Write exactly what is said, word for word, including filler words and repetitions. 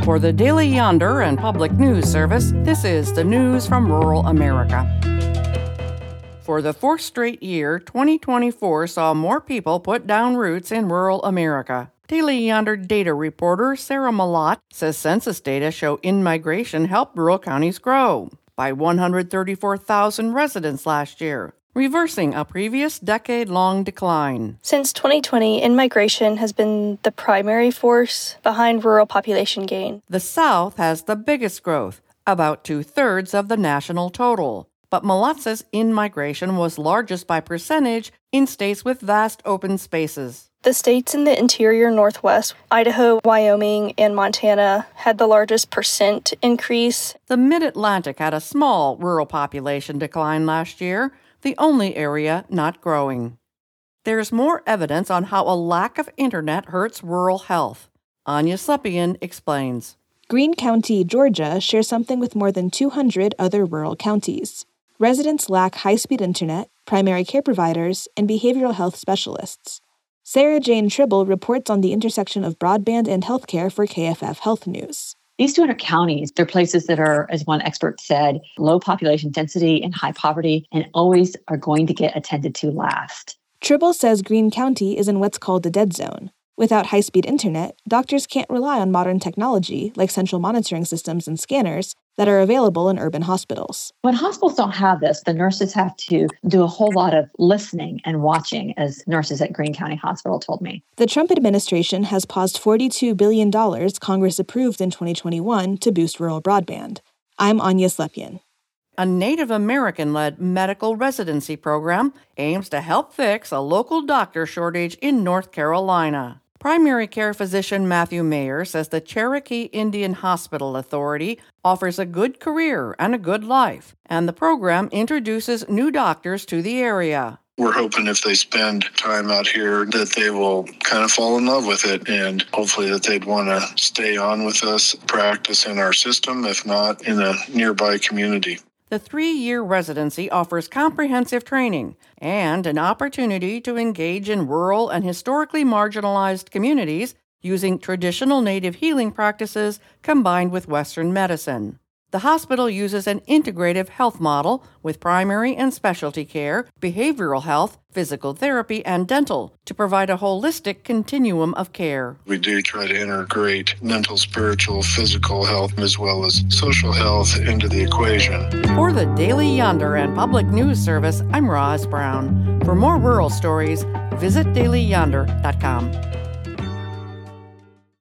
For the Daily Yonder and Public News Service, this is the news from rural America. For the fourth straight year, twenty twenty-four saw more people put down roots in rural America. Daily Yonder data reporter Sarah Malott says census data show in-migration helped rural counties grow by one hundred thirty-four thousand residents last year, reversing a previous decade-long decline. Since twenty twenty, in-migration has been the primary force behind rural population gain. The South has the biggest growth, about two-thirds of the national total. But Malott says in-migration was largest by percentage in states with vast open spaces. The states in the interior Northwest, Idaho, Wyoming, and Montana, had the largest percent increase. The Mid-Atlantic had a small rural population decline last year, the only area not growing. There's more evidence on how a lack of internet hurts rural health. Anya Slepian explains. Greene County, Georgia, shares something with more than two hundred other rural counties. Residents lack high-speed internet, primary care providers, and behavioral health specialists. Sarah Jane Tribble reports on the intersection of broadband and healthcare for K F F Health News. These two hundred counties, they're places that are, as one expert said, low population density and high poverty, and always are going to get attended to last. Tribble says Greene County is in what's called the dead zone. Without high-speed internet, doctors can't rely on modern technology like central monitoring systems and scanners that are available in urban hospitals. When hospitals don't have this, the nurses have to do a whole lot of listening and watching, as nurses at Greene County Hospital told me. The Trump administration has paused forty-two billion dollars Congress approved in twenty twenty-one to boost rural broadband. I'm Anya Slepian. A Native American-led medical residency program aims to help fix a local doctor shortage in North Carolina. Primary care physician Matthew Mayer says the Cherokee Indian Hospital Authority offers a good career and a good life, and the program introduces new doctors to the area. We're hoping if they spend time out here that they will kind of fall in love with it, and hopefully that they'd want to stay on with us, practice in our system, if not in a nearby community. The three-year residency offers comprehensive training and an opportunity to engage in rural and historically marginalized communities using traditional native healing practices combined with Western medicine. The hospital uses an integrative health model with primary and specialty care, behavioral health, physical therapy, and dental to provide a holistic continuum of care. We do try to integrate mental, spiritual, physical health, as well as social health into the equation. For the Daily Yonder and Public News Service, I'm Roz Brown. For more rural stories, visit daily yonder dot com.